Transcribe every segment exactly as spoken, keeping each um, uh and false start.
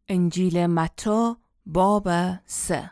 انجیل متی باب سه.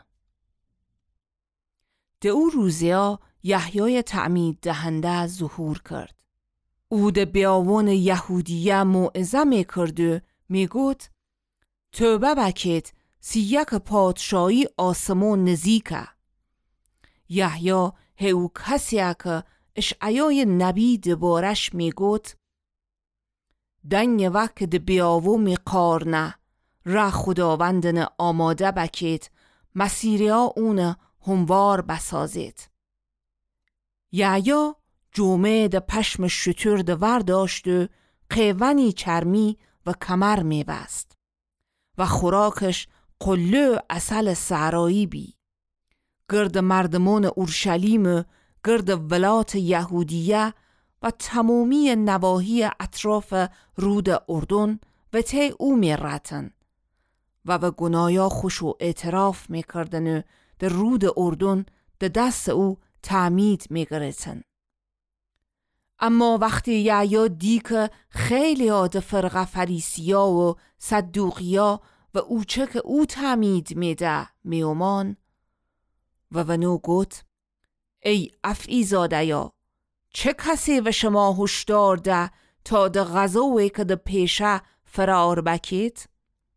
ده او روزیا یحیای تعمید دهنده ظهور کرد. او ده بیاون یهودیه موعظه می کرد و می گوت توبه بکید سیک پادشاهی آسمون نزیکه. یحیی هیو کسیه که اشعیای نبی دبارش می گوت دنگ وقت ده بیاو می قارنه را خداوندن آماده بکید مسیریا اون هموار بسازید. یحیی جومه ده پشم شتر ده ورداشت و قیونی چرمی و کمر می بست و خوراکش قله اصل سعرایی بی. گرد مردمان اورشلیم، گرد ولات یهودیه و تمامی نواحی اطراف رود اردن و تی او می رتن و و گنایا خوش و اعتراف می کردن و در رود اردن در دست او تعمید می گرتن. اما وقتی یحیی دی که خیلی ها ده فرقه فریسیا و صدوقیا و او چه که او تعمید می ده می اومان و ونو گوت ای افعی زاده یا چه کسی و شما هشدار ده تا ده غذاوی که ده پیشه فرار بکید؟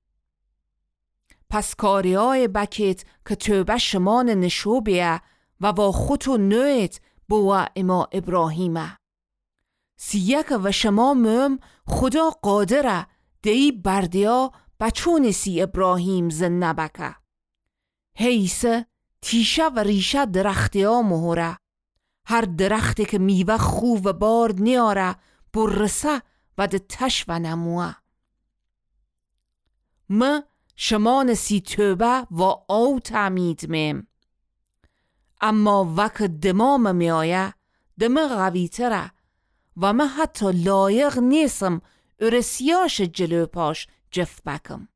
پس کاریای بکید که توبه شمان نشو بیه و با خود و نویت بوا اما ابراهیمه. سیک و شما مهم خدا قادره دی بردیا بچون سی ابراهیم زن بکه. حیث تیشه و ریشه درختی ها مهره. هر درختی که میوه خوب و بار نیاره برسه و ده تش و نموه. ما شمان سی توبه و او تعمید میم. اما وقت دمام می آیه دم قوی تره و من حتی لایق نیستم ارسیاش جلو پاش جف بکم.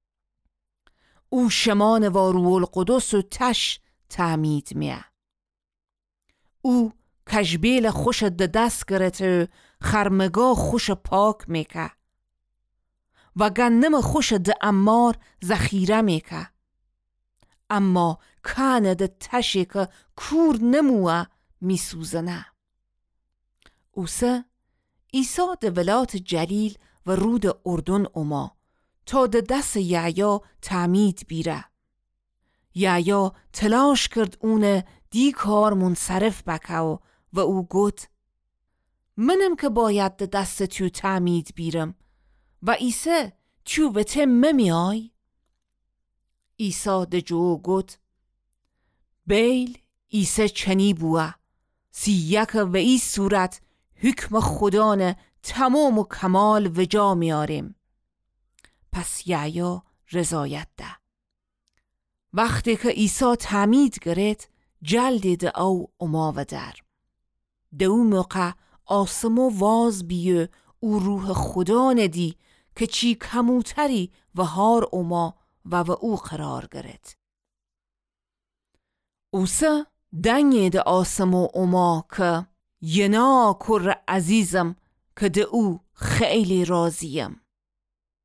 او شمان و روح القدس و تش تعمید میه. او کشبیل خوش ده دست گرته خرمگاه خوش پاک میکه و گندم خوش ده امار ذخیره میکه. اما کانه ده تشی که کور نموه میسوزنه. اوسه عیسی ده ولات جلیل و رود اردن اوما تا ده دست یحیی تعمید بیره. یحیی تلاش کرد اونه دی کار منصرف بکاو و او گوت منم که باید ده دست تو تعمید بیرم و عیسی تو به ته ممی آی؟ عیسی ده جو گوت بیل عیسی چنی بوه سیک و ای صورت حکم خدانه تمام و کمال و جا میاریم. پس یحیی رضایت ده. وقتی که عیسی تعمید گرفت جلدی ده او اما و در ده او موقع آسمو واز بیه او روح خدا ندی که چی کموتری و هار اما و و او قرار گرفت. اوسه دنگی ده آسمو اما که ینا کر عزیزم که ده او خیلی راضیم.